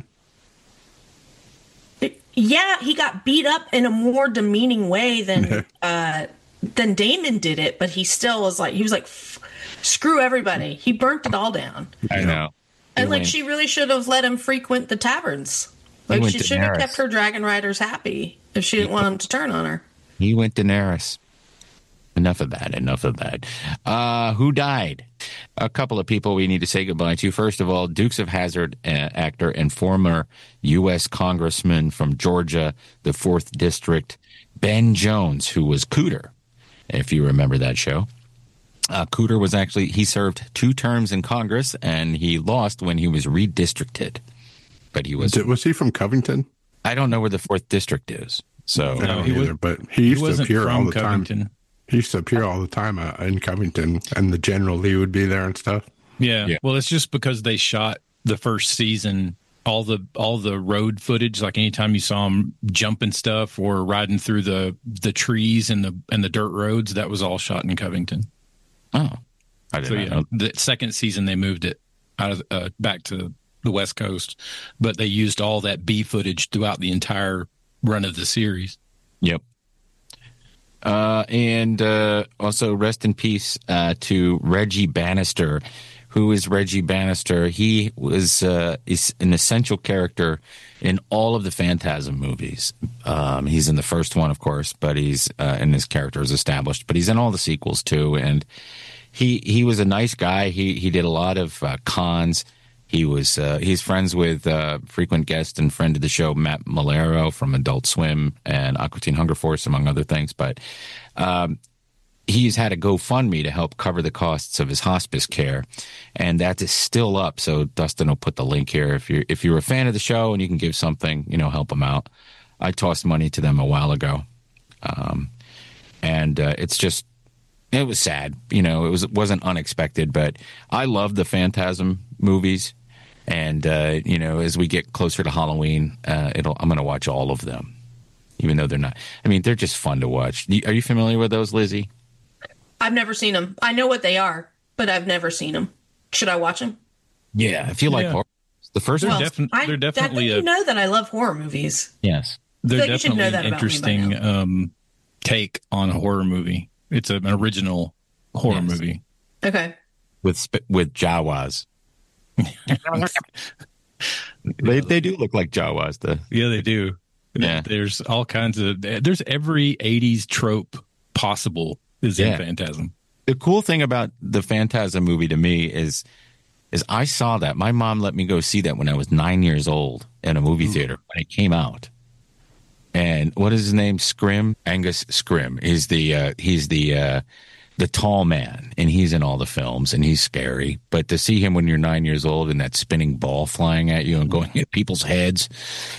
Yeah, he got beat up in a more demeaning way than uh, than Daemon did it, but he still was like he was like, screw everybody. He burnt it all down. I know. And like she really should have let him frequent the taverns. Like she should have kept her dragon riders happy if she didn't want him to turn on her. He went Daenerys. Enough of that. Enough of that. Uh, who died? A couple of people we need to say goodbye to. First of all, Dukes of Hazzard uh, actor and former U S congressman from Georgia, the fourth District, Ben Jones, who was Cooter, if you remember that show. Uh, Cooter was actually, he served two terms in Congress, and he lost when he was redistricted. But he was... Did, was he from Covington? I don't know where the fourth District is. So I don't he either, was, but he used he to appear all the Covington. time. He used to appear all the time uh, in Covington, and the General Lee would be there and stuff. Yeah. yeah. Well, it's just because they shot the first season, all the all the road footage, like anytime you saw him jumping stuff or riding through the the trees and the and the dirt roads, that was all shot in Covington. Oh, I didn't so, yeah, know. The second season they moved it out of uh, back to the West Coast, but they used all that B footage throughout the entire run of the series. Yep. Uh, and uh, also rest in peace uh, to Reggie Bannister. Who is Reggie Bannister? He was uh, is an essential character in all of the Phantasm movies. Um, he's in the first one, of course, but he's uh, and his character is established. But he's in all the sequels too. And he he was a nice guy. He he did a lot of uh, cons. He was uh, he's friends with uh, frequent guest and friend of the show Matt Malero from Adult Swim and Aqua Teen Hunger Force, among other things. But um, he's had a GoFundMe to help cover the costs of his hospice care, and that is still up. So Dustin will put the link here. If you're if you're a fan of the show and you can give something, you know, help him out. I tossed money to them a while ago, um, and uh, it's just it was sad. You know, it was it wasn't unexpected, but I love the Phantasm movies, and uh, you know, as we get closer to Halloween, uh, it'll I'm going to watch all of them, even though they're not. I mean, they're just fun to watch. Are you familiar with those, Lizzie? I've never seen them. I know what they are, but I've never seen them. Should I watch them? Yeah, if you like Yeah. horror. The first They're, one, defi- I, they're I definitely think a, you know that I love horror movies. yes. they're Like, you should know definitely that an about me by interesting um, take on a horror movie. It's an original horror Yes. movie. Okay. with sp- with Jawas. they they do look like Jawas. The Yeah, they do. Yeah. There's all kinds of, there's every eighties trope possible is Yeah. in Phantasm. the cool thing about the Phantasm movie to me is is I saw that. My mom let me go see that when I was nine years old in a movie theater when it came out. And what is his name? Scrim, Angus Scrim. He's the uh, he's the uh, the tall man, and he's in all the films, and he's scary. But to see him when you're nine years old and that spinning ball flying at you and going at people's heads,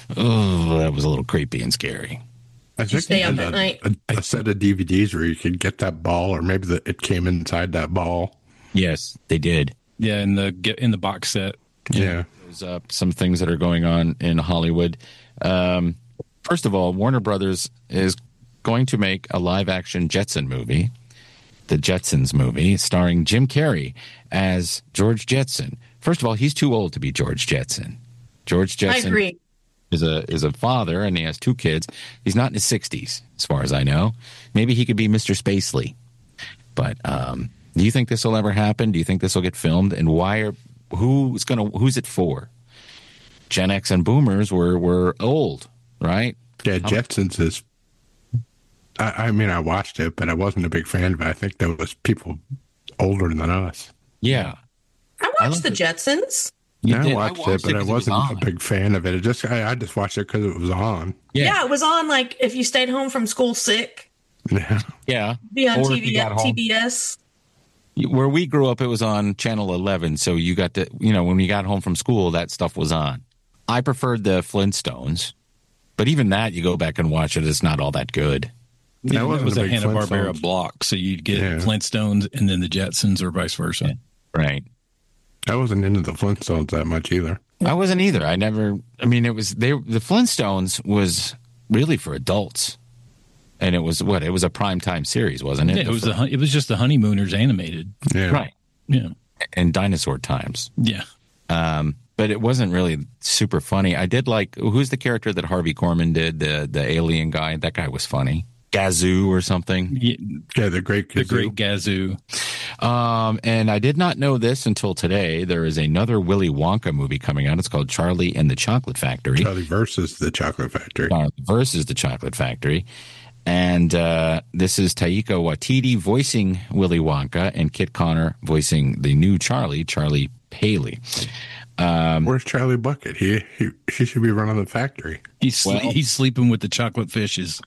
oh, that was a little creepy and scary. I you think stay they up had at a, night? a, a set of D V Ds where you could get that ball, or maybe the, it came inside that ball. Yes, they did. Yeah, in the get in the box set. Yeah. There's uh, some things that are going on in Hollywood. Um, first of all, Warner Brothers is going to make a live-action Jetson movie, the Jetsons movie, starring Jim Carrey as George Jetson. First of all, he's too old to be George Jetson. George I Jetson agree. is a is a father, and he has two kids. He's not in his sixties, as far as I know. Maybe he could be Mister Spacely. But um, do you think this will ever happen? Do you think this will get filmed? And why are who's gonna who's it for? Gen X and Boomers were were old, right? Yeah, Jetsons is. I, I mean, I watched it, but I wasn't a big fan of it. I think there was people older than us. Yeah, I I watched like the Jetsons. you Yeah, did. I watched, it, but I 'cause wasn't was a on. big fan of it. It just I, I just watched it because it was on. Yeah, Yeah. it was on like if you stayed home from school sick, Yeah. yeah. be on Or if T V, you got home. T B S. Where we grew up, it was on Channel eleven. So you got to, you know, when we got home from school, that stuff was on. I preferred the Flintstones, but even that, you go back and watch it, it's not all that good. Yeah, I it wasn't was a a big Hanna Barbera Flintstones. block, so you'd get Yeah. Flintstones and then the Jetsons, or vice versa. Right. I wasn't into the Flintstones that much either. I wasn't either. I never, I mean, it was, they, the Flintstones was really for adults. And it was what? It was a primetime series, wasn't it? Yeah, it was the hun- it was just the Honeymooners animated. Yeah. Right. Yeah, And dinosaur times. yeah. Um, but it wasn't really super funny. I did like, who's the character that Harvey Korman did? The the alien guy. That guy was funny. Gazoo or something. Yeah, Yeah, the Great the Kazoo. Great Gazoo. Um, and I did not know this until today. There is another Willy Wonka movie coming out. It's called Charlie and the Chocolate Factory. Charlie versus the Chocolate Factory. Charlie versus the Chocolate Factory. And uh, this is Taika Waititi voicing Willy Wonka and Kit Connor voicing the new Charlie, Charlie Paley. Um, Where's Charlie Bucket? He, he he should be running the factory. He's sle- Well- he's sleeping with the chocolate fishes.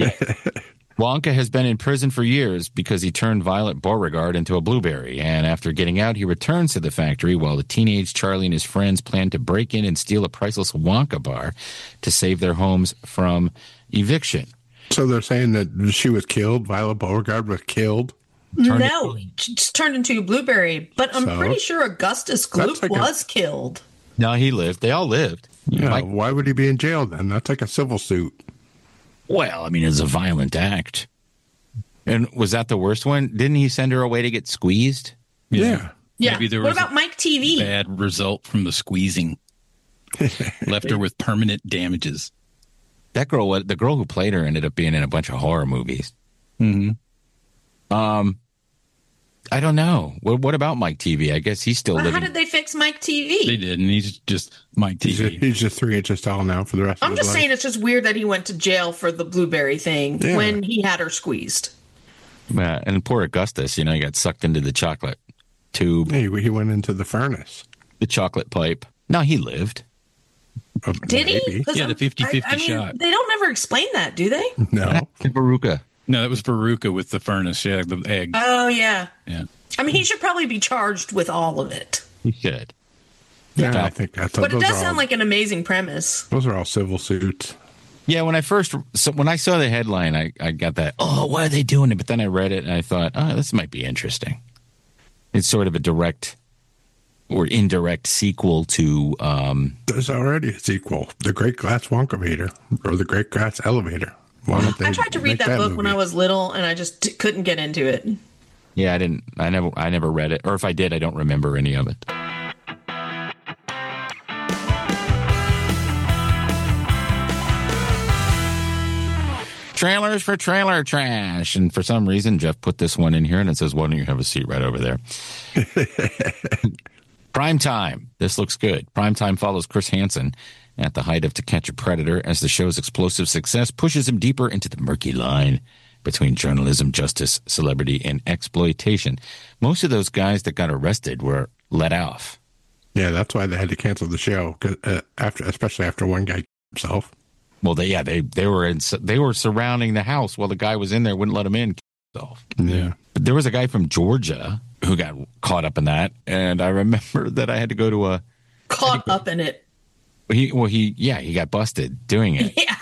Wonka has been in prison for years because he turned Violet Beauregard into a blueberry. And after getting out, he returns to the factory while the teenage Charlie and his friends plan to break in and steal a priceless Wonka bar to save their homes from eviction. So they're saying that she was killed. Violet Beauregard was killed. Turned No, she just turned into a blueberry. But I'm So? pretty sure Augustus That's Gloop like a- was killed. No, he lived. They all lived. Yeah. Mike- Why would he be in jail then? That's like a civil suit. Well, I mean, it's a violent act. And was that the worst one? Didn't he send her away to get squeezed? Yeah. Yeah. Maybe there what was about a Mike T V? Bad result from the squeezing. Left her with permanent damages. That girl, the girl who played her, ended up being in a bunch of horror movies. Mm-hmm. Um, I don't know. What, what about Mike T V? I guess he's still Well, living. how did they fix Mike T V? They did, and he's just Mike T He's V. just, he's just three inches tall now for the rest I'm of his just life. saying it's just weird that he went to jail for the blueberry thing Yeah. when he had her squeezed. Uh, and poor Augustus, you know, he got sucked into the chocolate tube, He, he went into the furnace. the chocolate pipe. No, he lived. Uh, Did he? maybe. 'Cause Yeah, I'm- the fifty-fifty I- I mean, shot. They don't ever explain that, do they? No. Veruca. No, that was Veruca with the furnace. Yeah, the egg. Oh, yeah. Yeah. I mean, he should probably be charged with all of it. He should. Yeah, I think that's But it those does are all, sound like an amazing premise. those are all civil suits. Yeah, when I first, so when I saw the headline, I, I got that, oh, why are they doing it? But then I read it and I thought, oh, this might be interesting. It's sort of a direct or indirect sequel to, um, There's already a sequel, The Great Glass Wonkavator, or The Great Glass Elevator. Why don't they I tried to read make that, book when movie? I was little, and I just t- couldn't get into it. yeah, I didn't, I never, I never read it. Or if I did, I don't remember any of it. Trailers for trailer trash. And for some reason, Jeff put this one in here and it says, why don't you have a seat right over there? Prime Time. This looks good. Prime Time follows Chris Hansen at the height of To Catch a Predator as the show's explosive success pushes him deeper into the murky line between journalism, justice, celebrity, and exploitation. Most of those guys that got arrested were let off. Yeah, that's why they had to cancel the show, 'cause, uh, after, especially after one guy killed himself. Well, they yeah they they were in, they were surrounding the house while the guy was in there, wouldn't let him in. Himself. Yeah. But there was a guy from Georgia who got caught up in that, and I remember that I had to go to a Caught up in it. he well he yeah he got busted doing it. Yeah.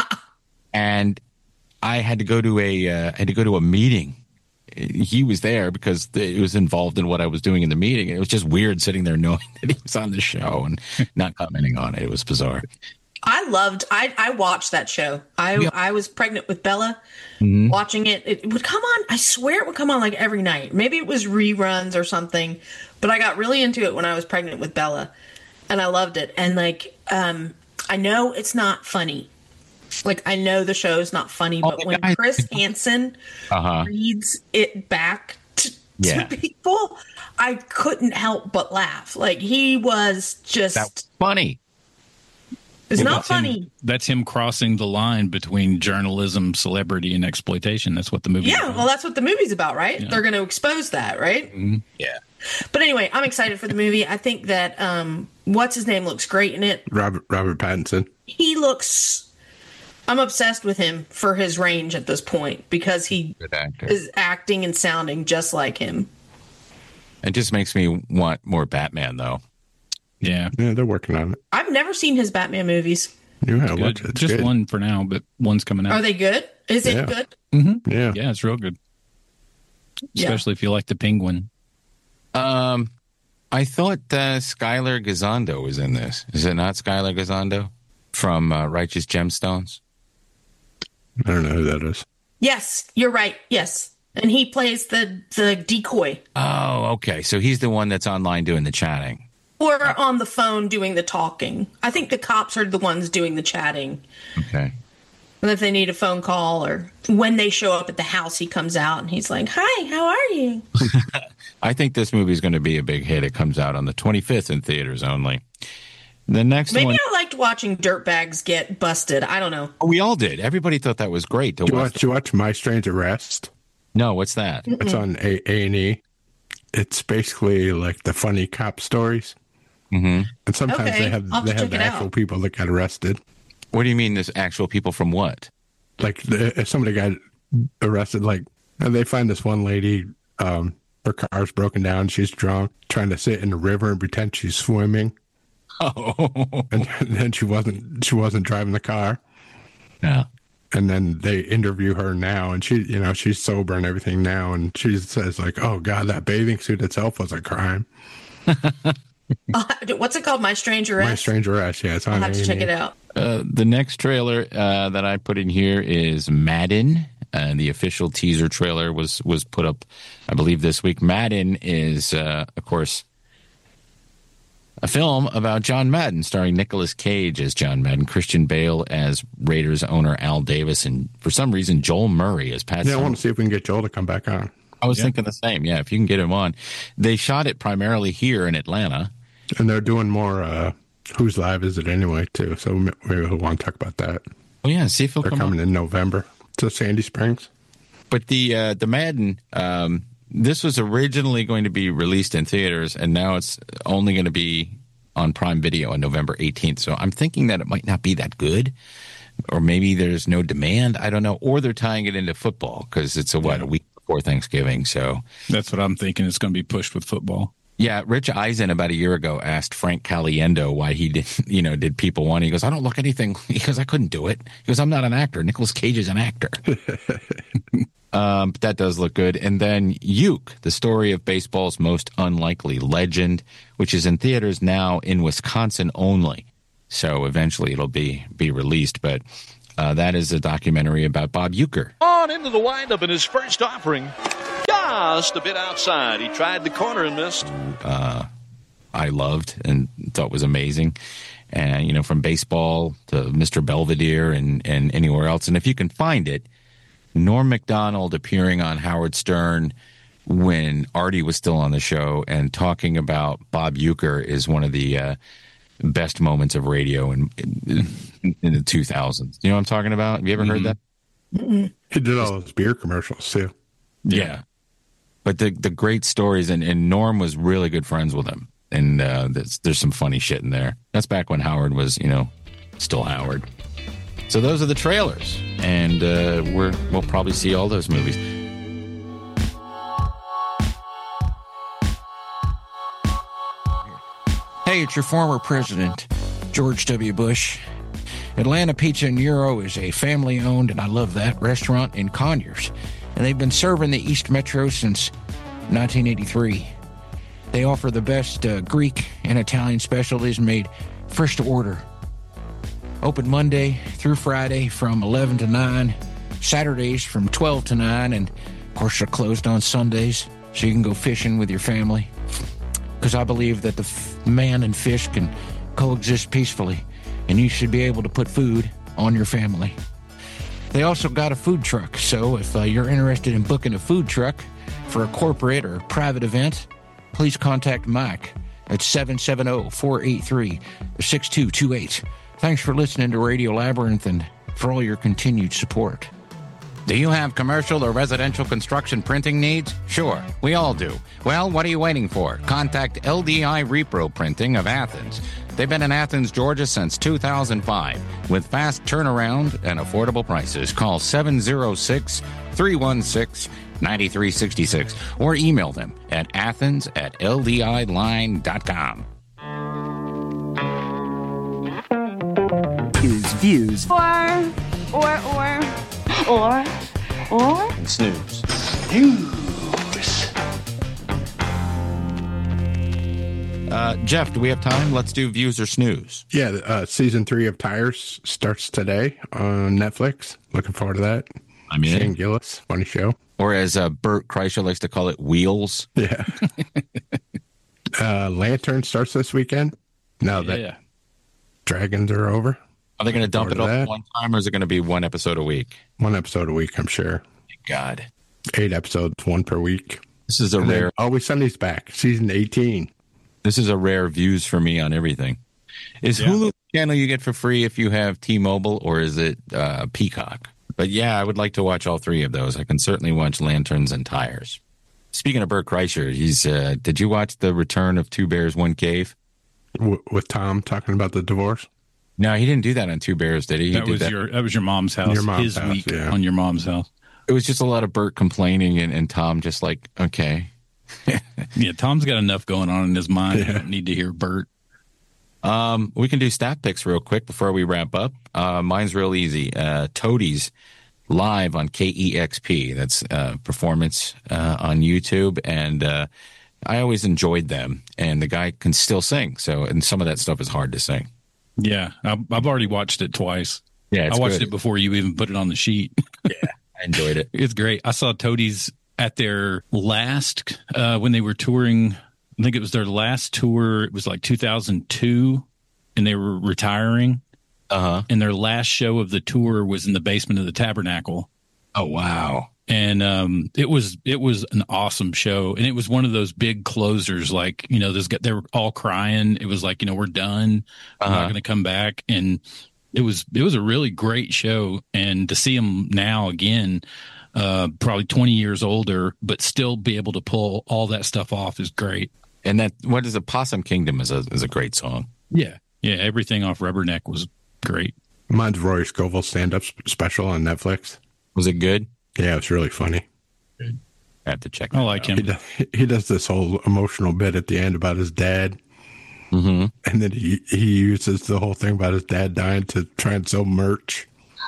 And I had to go to a uh, I had to go to a meeting. He was there because it was involved in what I was doing in the meeting. It was just weird sitting there knowing that he was on the show and not commenting on it. It was bizarre. I loved. I I watched that show. I Yeah. I was pregnant with Bella, Mm-hmm. watching it. It would come on. I swear it would come on like every night. Maybe it was reruns or something. But I got really into it when I was pregnant with Bella, and I loved it. And like, um, I know it's not funny. Like I know the show's not funny, Oh, but the when guy- Chris Hansen Uh-huh. reads it back to, Yeah. to people, I couldn't help but laugh. Like he was just. That's funny. It's not That's him- funny. that's him crossing the line between journalism, celebrity, and exploitation. That's what the movie. Yeah, well, that's what the movie's about, right? Yeah. They're going to expose that, right? Yeah. But anyway, I'm excited for the movie. I think that um, what's his name looks great in it. Robert Robert Pattinson. He looks. I'm obsessed with him for his range at this point because he Good actor. is acting and sounding just like him. It just makes me want more Batman, though. Yeah, Yeah, they're working on it. I've never seen his Batman movies. You have good. watch it. It's Just good. one for now, but one's coming out. Are they good? Is it Yeah. good? Yeah. Yeah, it's real good, Yeah. especially if you like the Penguin. Um, I thought uh, Skylar Gisondo was in this. Is it not Skylar Gisondo from uh, Righteous Gemstones? I don't know who that is. Yes, you're right. Yes, and he plays the the decoy Oh, okay. So he's the one that's online doing the chatting. or on the phone doing the talking. I think the cops are the ones doing the chatting. Okay. And if they need a phone call or when they show up at the house, he comes out and he's like, "Hi, how are you?" I think this movie is going to be a big hit. It comes out on the twenty-fifth in theaters only. The next Maybe one, I liked watching dirtbags get busted. I don't know. we all did. Everybody thought that was great. To Did you watch. watch, did you watch My Strange Arrest? No, what's that? It's on A and E. It's basically like the funny cop stories. Mm-hmm. And sometimes Okay, they have I'll have they to have check the it actual out. people that got arrested. What do you mean? There's actual people from what? Like the, if somebody got arrested, like and they find this one lady, um, her car's broken down, she's drunk, trying to sit in the river and pretend she's swimming, Oh, and then she wasn't she wasn't driving the car. yeah. And then they interview her now, and she, you know, she's sober and everything now, and she says like, "Oh God, that bathing suit itself was a crime." Uh, what's it called? My Strange Arrest? My Strange Arrest, yeah, it's on I'll have to A and E. check it out. Uh, the next trailer uh, that I put in here is Madden, and the official teaser trailer was was put up, I believe, this week. Madden is, uh, of course, a film about John Madden, starring Nicolas Cage as John Madden, Christian Bale as Raiders owner Al Davis, and for some reason Joel Murray as Pat. Yeah, I want to see if we can get Joel to come back on. I was yeah. thinking the same. Yeah, if you can get him on. They shot it primarily here in Atlanta. And they're doing more uh, Who's Live Is It Anyway, too. So maybe we'll want to talk about that. Oh, yeah, see if he'll They're come coming on. in November to Sandy Springs. But the uh, the Madden, um, this was originally going to be released in theaters, and now it's only going to be on Prime Video on November eighteenth. So I'm thinking that it might not be that good, or maybe there's no demand. I don't know. Or they're tying it into football because it's a, what, Yeah. a week before Thanksgiving. So That's what I'm thinking. It's going to be pushed with football. yeah, Rich Eisen about a year ago asked Frank Caliendo why he did, you know, did people want. He goes, I don't look anything. He goes, I couldn't do it. He goes, I'm not an actor. Nicolas Cage is an actor. um, but that does look good. And then Uke, the story of baseball's most unlikely legend, which is in theaters now in Wisconsin only. So eventually it'll be be released. But uh, that is a documentary about Bob Uecker. On into the windup in his first offering. Just a bit outside. He tried the corner and missed. Uh, I loved and thought was amazing. And, you know, from baseball to Mister Belvedere and, and anywhere else. And if you can find it, Norm Macdonald appearing on Howard Stern when Artie was still on the show and talking about Bob Uecker is one of the uh, best moments of radio in, in, in the two thousands. You know what I'm talking about? Have you ever Mm-hmm. heard that? He did all those beer commercials, too. Yeah. But the the great stories, and, and Norm was really good friends with him. And uh, there's, there's some funny shit in there. That's back when Howard was, you know, still Howard. So those are the trailers. And uh, we're, we'll probably see all those movies. Hey, it's your former president, George W. Bush. Atlanta Pizza and Euro is a family-owned, and I love that, restaurant in Conyers. And they've been serving the East Metro since nineteen eighty-three. They offer the best uh, Greek and Italian specialties made fresh to order. Open Monday through Friday from eleven to nine, Saturdays from twelve to nine, and of course they're closed on Sundays, so you can go fishing with your family. Because I believe that the f- man and fish can coexist peacefully, and you should be able to put food on your family. They also got a food truck, so if uh, you're interested in booking a food truck for a corporate or private event, please contact Mike at seven seven zero, four eight three, six two two eight. Thanks for listening to Radio Labyrinth and for all your continued support. Do you have commercial or residential construction printing needs? Sure, we all do. Well, what are you waiting for? Contact L D I Repro Printing of Athens. They've been in Athens, Georgia since two thousand five. With fast turnaround and affordable prices, call seven zero six, three one six, nine three six six or email them at athens at l d i line dot com. Is views Or, or, or, or, or. Snooze. Uh, Jeff, do we have time? Let's do Views or Snooze. Yeah, uh, season three of Tires starts today on Netflix. Looking forward to that. I'm in. Shane Gillis, funny show. Or as uh, Bert Kreischer likes to call it, Wheels. Yeah. uh, Lantern starts this weekend. Now that Yeah. Dragons are over. Are they going to dump it Forward all to at that. one time, or is it going to be one episode a week? One episode a week, I'm sure. Thank God. Eight episodes, one per week. This is a And then rare. Always Sundays back, season eighteen. This is a rare views for me on everything. Is Yeah. Hulu the channel you get for free if you have T-Mobile, or is it uh, Peacock? But yeah, I would like to watch all three of those. I can certainly watch Lanterns and Tires. Speaking of Bert Kreischer, he's. Uh, did you watch the Return of Two Bears, One Cave? W- with Tom talking about the divorce. No, he didn't do that on Two Bears, did he? He That did was that. your that was your mom's house. Your mom's His house, week yeah. on your mom's house. It was just a lot of Bert complaining, and, and Tom just like, okay. Yeah, Tom's got enough going on in his mind. You don't need to hear Bert. Um, we can do stat picks real quick before we wrap up. Uh, mine's real easy. Uh, Toadies live on K E X P. That's uh, performance uh, on YouTube, and uh, I always enjoyed them. And the guy can still sing, so and some of that stuff is hard to sing. Yeah, I've, I've already watched it twice. Yeah, it's I watched good. it before you even put it on the sheet. I enjoyed it. It's great. I saw Toadies at their last uh, when they were touring I think it was their last tour. It was like two thousand two, and they were retiring. Uh-huh. And their last show of the tour was in the basement of the Tabernacle. Oh, wow. And um, it was it was an awesome show. And it was one of those big closers, like, you know, this they were all crying. It was like, you know, we're done. We're Uh-huh. not going to come back. And it was it was a really great show. And to see them now again, uh, probably twenty years older, but still be able to pull all that stuff off is great. And that, what is it? Possum Kingdom is a, is a great song. Yeah. Yeah. Everything off Rubberneck was great. Mine's Rory Scovel's stand-up sp- special on Netflix. Was it good? Yeah, it's really funny. I have to check. I like He him. does, he does this whole emotional bit at the end about his dad. Mm-hmm. And then he, he uses the whole thing about his dad dying to try and sell merch.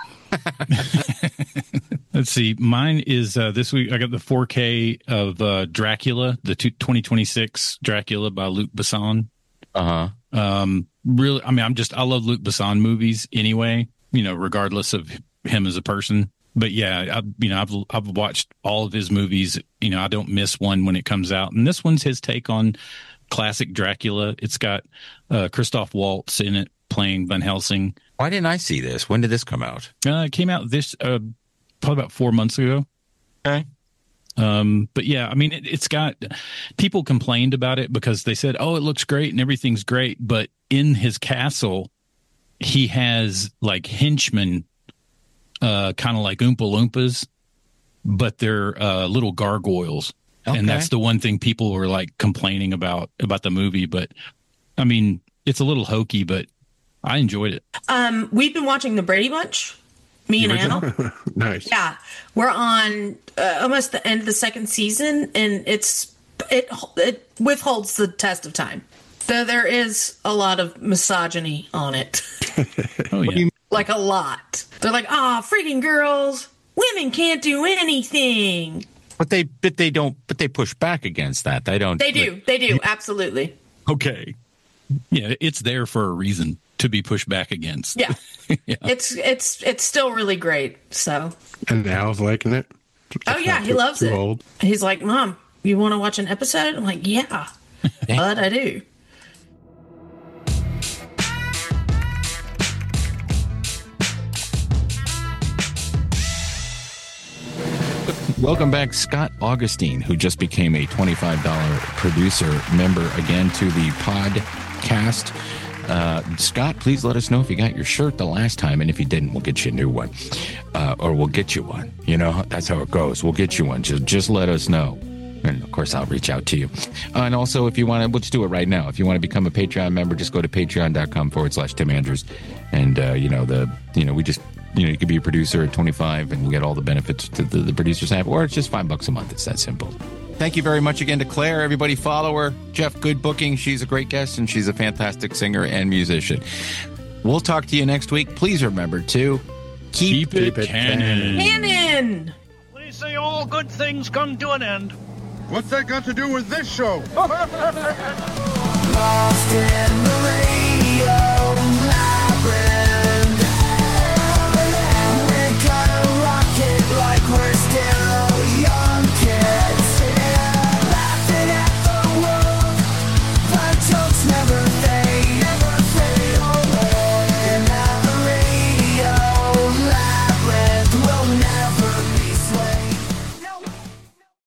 Let's see. Mine is uh, this week. I got the four K of uh, Dracula, the two, twenty twenty-six Dracula by Luc Besson. Uh-huh. Um, really, I mean, I'm just, I love Luc Besson movies anyway, you know, regardless of him as a person. But yeah, I, you know, I've, I've watched all of his movies. You know, I don't miss one when it comes out. And this one's his take on classic Dracula. It's got uh, Christoph Waltz in it playing Van Helsing. Why didn't I see this? When did this come out? Uh, it came out this, uh, probably about four months ago. Okay. Um, but yeah, I mean, it, it's got, people complained about it because they said, oh, it looks great and everything's great. But in his castle, he has like henchmen, uh, kind of like Oompa Loompas, but they're, uh, little gargoyles. Okay. And that's the one thing people were like complaining about, about the movie. But I mean, it's a little hokey, but I enjoyed it. Um, we've been watching The Brady Bunch, me and Anna. Nice. Yeah, we're on uh, almost the end of the second season, and it's it it withholds the test of time. Though there is a lot of misogyny on it, Oh yeah. like a lot. They're like, "Ah, freaking girls, women can't do anything." But they, but they don't, but they push back against that. They don't. They do, they do, absolutely. Okay. Yeah. It's there for a reason to be pushed back against. Yeah, Yeah. it's it's it's still really great. So, And Al's liking it. oh yeah, Not he too- loves too it. old. He's like, "Mom, you want to watch an episode?" I'm like, "Yeah, but I do." Welcome back, Scott Augustine, who just became a twenty-five dollars producer member again to the podcast. Uh, Scott, please let us know if you got your shirt the last time, and if you didn't, we'll get you a new one, uh, or we'll get you one. You know, that's how it goes. We'll get you one. Just, just let us know. And of course, I'll reach out to you. Uh, and also, if you want to, we'll just do it right now. If you want to become a Patreon member, just go to patreon.com forward slash Tim Andrews. And, uh, you know, the, you know, we just, you know, you could be a producer at twenty-five and you get all the benefits that the, the producers have, or it's just five bucks a month. It's that simple. Thank you very much again to Claire. Everybody follow her. Jeff, good booking. She's a great guest and she's a fantastic singer and musician. We'll talk to you next week. Please remember to keep, Keep it Keep it canon. Cannon. They say all good things come to an end. What's that got to do with this show? Lost in the radio.